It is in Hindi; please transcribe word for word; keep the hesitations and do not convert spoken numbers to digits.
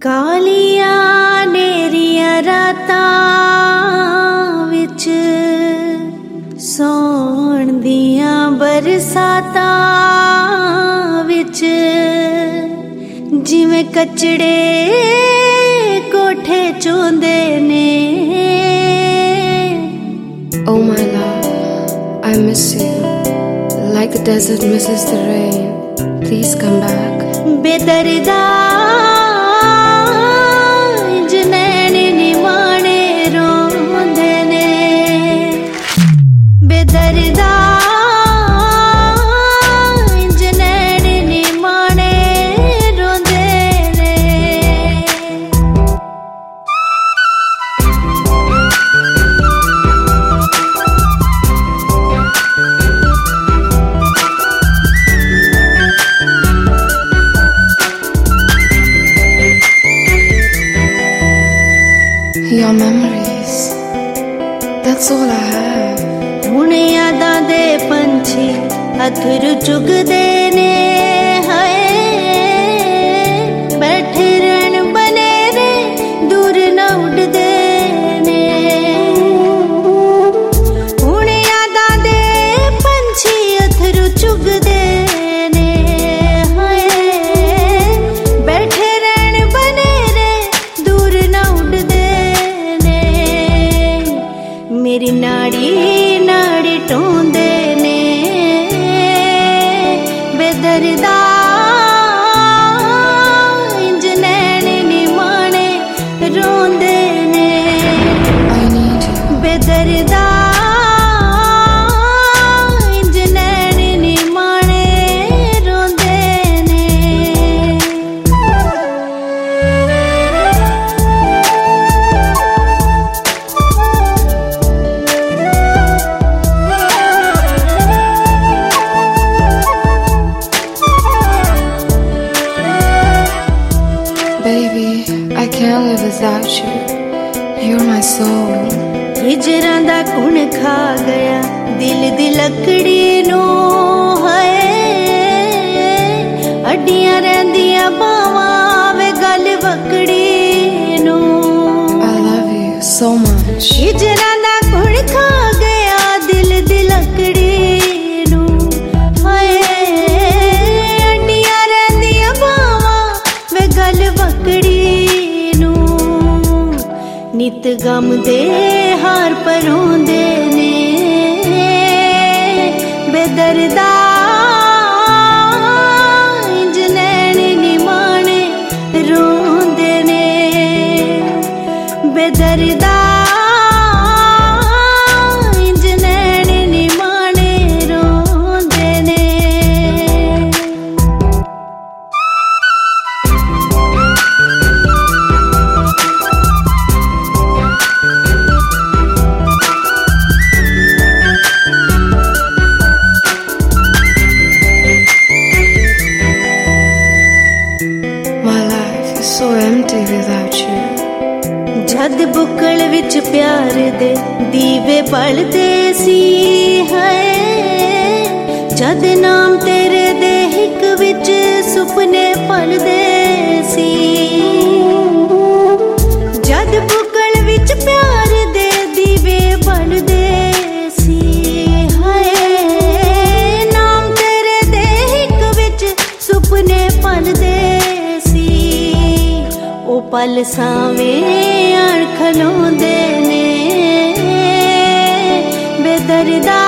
कालिया नेरिया रातां विच सौण दियां बरसातां विच जिवें कचड़े कोठे चोंदे ने। Oh my love, I miss you like the desert misses the rain. Please come back. बेदर्दा जनैन निमाणे रोंदे ने। बेदर्दा जनैन निमाणे रोंदे ने। Your memories, that's all I have. हुण यादां दे पंछी अथरू चुगदे ने। हाय बैठे रहन बनेरे दूर न उड़दे ने। हुण यादां दे पंछी अथरू चुगदे ने। हाय बैठे रहन बनेरे दूर न उड़दे। मेरी नाड़ी नाड़ी टोंदे ने। बेदर्दा जनैन निमाणे रोंदे ने। I need you. बेदर्दा जनैन निमाणे रोंदे ने। Baby, I can't live without you. You're my soul. हिजरां दा कुण खा गया दिल दी लकड़ी नूं। हाय अड्डियां रहिंदियां बावां वे गल वकड़ी नूं। I love you so much. हिजरां दा कुण खा गया दिल दी लकड़ी नूं। हाय अड्डियां रहिंदियां बावां वे गल वकड़ी नूं। नित गम दे हार परोंदे ने। बेदर्दा जनैन निमाणे रोंदे ने। बेदर्दा जनैन निमाणे रोंदे ने। My life is so empty without you. जद बुक्कल विच प्यार दे दीवे बलदे सी। है जद नाम तेरे दे हिक विच सुपने पलदे सी। जद बुक्कल विच प्यार दे दीवे बलदे सी। है नाम तेरे दे हिक विच सुपने पलदे सी। ओ पल सावें आण खलोंदे ने। बेदर्दा